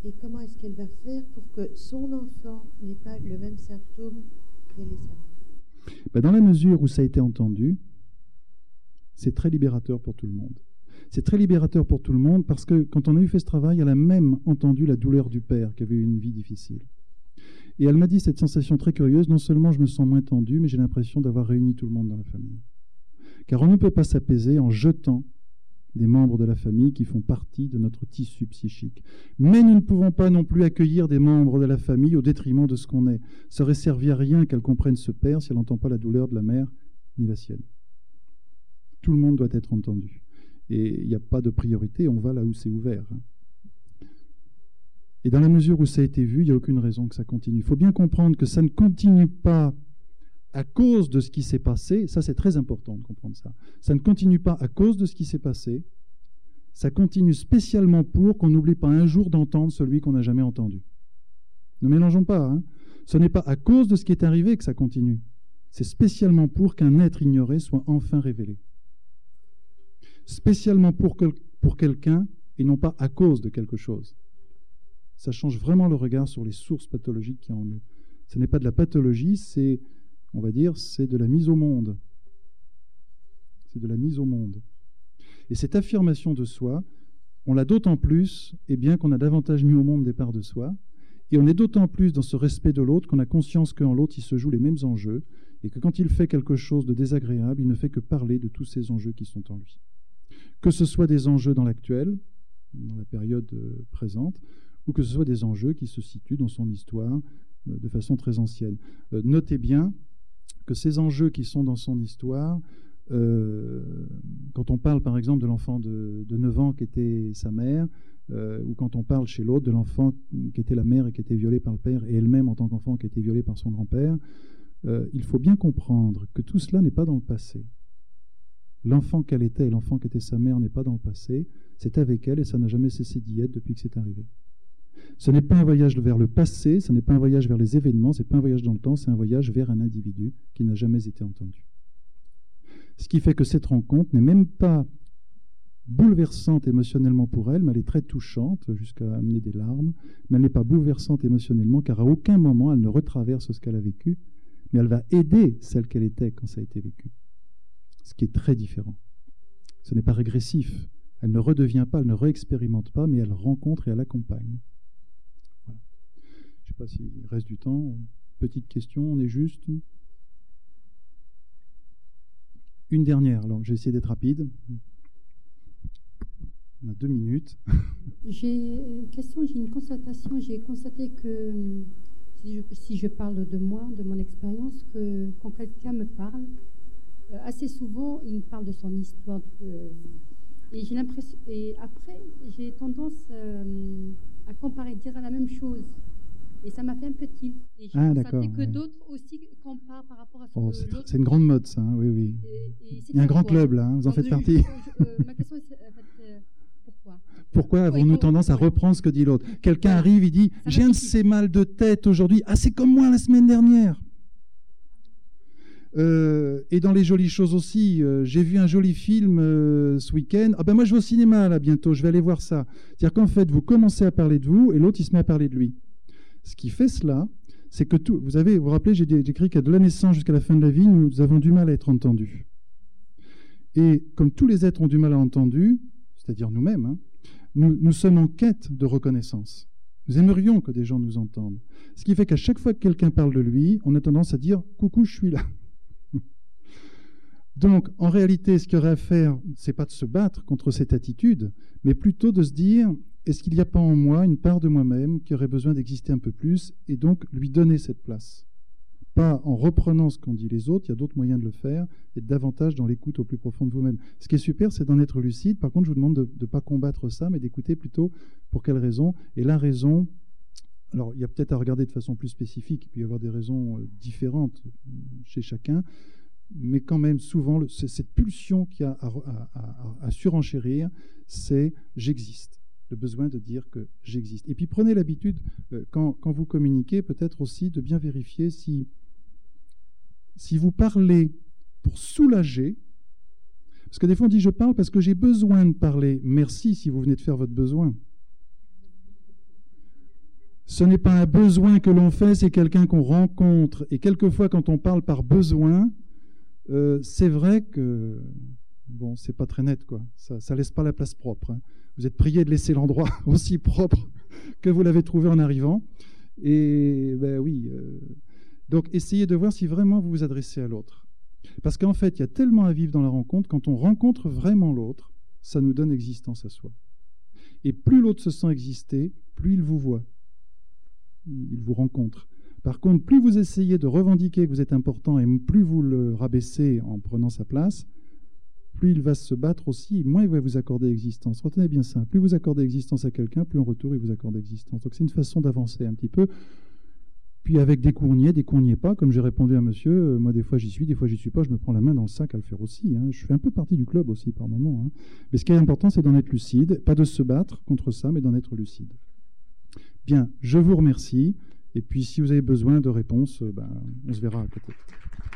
Et comment est-ce qu'elle va faire pour que son enfant n'ait pas le même symptôme qu'elle et sa mère? Dans la mesure où ça a été entendu, c'est très libérateur pour tout le monde. C'est très libérateur pour tout le monde parce que quand on a eu fait ce travail, elle a même entendu la douleur du père qui avait eu une vie difficile. Et elle m'a dit cette sensation très curieuse, non seulement je me sens moins tendu, mais j'ai l'impression d'avoir réuni tout le monde dans la famille. Car on ne peut pas s'apaiser en jetant des membres de la famille qui font partie de notre tissu psychique. Mais nous ne pouvons pas non plus accueillir des membres de la famille au détriment de ce qu'on est. Ça aurait servi à rien qu'elle comprenne ce père si elle n'entend pas la douleur de la mère ni la sienne. Tout le monde doit être entendu. Et il n'y a pas de priorité, on va là où c'est ouvert. Et dans la mesure où ça a été vu, il n'y a aucune raison que ça continue. Il faut bien comprendre que ça ne continue pas à cause de ce qui s'est passé. Ça, c'est très important de comprendre ça. Ça ne continue pas à cause de ce qui s'est passé. Ça continue spécialement pour qu'on n'oublie pas un jour d'entendre celui qu'on n'a jamais entendu. Ne mélangeons pas. Hein. Ce n'est pas à cause de ce qui est arrivé que ça continue. C'est spécialement pour qu'un être ignoré soit enfin révélé. Spécialement pour quelqu'un et non pas à cause de quelque chose. Ça change vraiment le regard sur les sources pathologiques qu'il y a en nous. Ce n'est pas de la pathologie, c'est, on va dire, c'est de la mise au monde. C'est de la mise au monde. Et cette affirmation de soi, on l'a d'autant plus, bien qu'on a davantage mis au monde des parts de soi, et on est d'autant plus dans ce respect de l'autre qu'on a conscience qu'en l'autre, il se joue les mêmes enjeux, et que quand il fait quelque chose de désagréable, il ne fait que parler de tous ces enjeux qui sont en lui. Que ce soit des enjeux dans l'actuel, dans la période présente, ou que ce soit des enjeux qui se situent dans son histoire de façon très ancienne. Notez bien que ces enjeux qui sont dans son histoire, quand on parle par exemple de l'enfant de 9 ans qui était sa mère, ou quand on parle chez l'autre de l'enfant qui était la mère et qui était violée par le père, et elle-même en tant qu'enfant qui était violée par son grand-père, il faut bien comprendre que tout cela n'est pas dans le passé. L'enfant qu'elle était et l'enfant qui était sa mère n'est pas dans le passé, c'est avec elle et ça n'a jamais cessé d'y être depuis que c'est arrivé. Ce n'est pas un voyage vers le passé, ce n'est pas un voyage vers les événements, ce n'est pas un voyage dans le temps, c'est un voyage vers un individu qui n'a jamais été entendu. Ce qui fait que cette rencontre n'est même pas bouleversante émotionnellement pour elle, mais elle est très touchante, jusqu'à amener des larmes, mais elle n'est pas bouleversante émotionnellement, car à aucun moment elle ne retraverse ce qu'elle a vécu, mais elle va aider celle qu'elle était quand ça a été vécu. Ce qui est très différent. Ce n'est pas régressif. Elle ne redevient pas, elle ne réexpérimente pas, mais elle rencontre et elle accompagne. Voilà. Je ne sais pas s'il reste du temps. Petite question, on est juste. Une dernière, alors je vais essayer d'être rapide. On a 2 minutes. J'ai une question, j'ai une constatation. J'ai constaté que, si je parle de moi, de mon expérience, que quand quelqu'un me parle, assez souvent, il me parle de son histoire. Et j'ai l'impression, et après, j'ai tendance à comparer, dire la même chose. Et ça m'a fait un peu tilt. Et j'ai constaté que d'autres aussi comparent par rapport à ce que l'autre... C'est une grande mode, ça, hein, oui, oui. Il y a un grand club, là, hein, vous en faites partie. Ma question est, en fait, pourquoi ? Pourquoi avons-nous tendance à reprendre ce que dit l'autre ? Quelqu'un arrive, il dit « J'ai un de ces mal de tête aujourd'hui. Ah, c'est comme moi la semaine dernière. » Et dans les jolies choses aussi, j'ai vu un joli film ce week-end. Ah ben moi je vais au cinéma là bientôt, je vais aller voir ça. C'est-à-dire qu'en fait vous commencez à parler de vous et l'autre il se met à parler de lui. Ce qui fait cela, c'est que tout, vous vous rappelez, j'ai écrit qu'à de la naissance jusqu'à la fin de la vie, nous avons du mal à être entendus. Et comme tous les êtres ont du mal à être entendus, c'est-à-dire nous-mêmes, hein, nous sommes en quête de reconnaissance. Nous aimerions que des gens nous entendent. Ce qui fait qu'à chaque fois que quelqu'un parle de lui, on a tendance à dire « coucou, je suis là ». Donc, en réalité, ce qu'il y aurait à faire, ce n'est pas de se battre contre cette attitude, mais plutôt de se dire, est-ce qu'il n'y a pas en moi une part de moi-même qui aurait besoin d'exister un peu plus, et donc lui donner cette place. Pas en reprenant ce qu'ont dit les autres, il y a d'autres moyens de le faire, et davantage dans l'écoute au plus profond de vous-même. Ce qui est super, c'est d'en être lucide. Par contre, je vous demande de ne pas combattre ça, mais d'écouter plutôt pour quelle raison. Et la raison, alors il y a peut-être à regarder de façon plus spécifique, il peut y avoir des raisons différentes chez chacun, mais quand même, souvent, cette pulsion qu'il y a à surenchérir, c'est « j'existe ». Le besoin de dire que j'existe. Et puis prenez l'habitude, quand vous communiquez, peut-être aussi de bien vérifier si vous parlez pour soulager, parce que des fois on dit « je parle parce que j'ai besoin de parler ». Merci si vous venez de faire votre besoin. Ce n'est pas un besoin que l'on fait, c'est quelqu'un qu'on rencontre. Et quelquefois, quand on parle par besoin, c'est vrai que bon, c'est pas très net, quoi. Ça laisse pas la place propre. Hein. Vous êtes prié de laisser l'endroit aussi propre que vous l'avez trouvé en arrivant. Et ben oui. Donc, essayez de voir si vraiment vous vous adressez à l'autre. Parce qu'en fait, il y a tellement à vivre dans la rencontre. Quand on rencontre vraiment l'autre, ça nous donne existence à soi. Et plus l'autre se sent exister, plus il vous voit. Il vous rencontre. Par contre, plus vous essayez de revendiquer que vous êtes important et plus vous le rabaissez en prenant sa place, plus il va se battre aussi, et moins il va vous accorder existence. Retenez bien ça. Plus vous accordez existence à quelqu'un, plus en retour il vous accorde existence. Donc c'est une façon d'avancer un petit peu. Puis avec des coups on n'y est pas, comme j'ai répondu à monsieur, moi des fois j'y suis, des fois j'y suis pas, je me prends la main dans le sac à le faire aussi. Hein. Je fais un peu partie du club aussi par moment. Hein. Mais ce qui est important, c'est d'en être lucide, pas de se battre contre ça, mais d'en être lucide. Bien, je vous remercie. Et puis si vous avez besoin de réponses, on se verra à côté.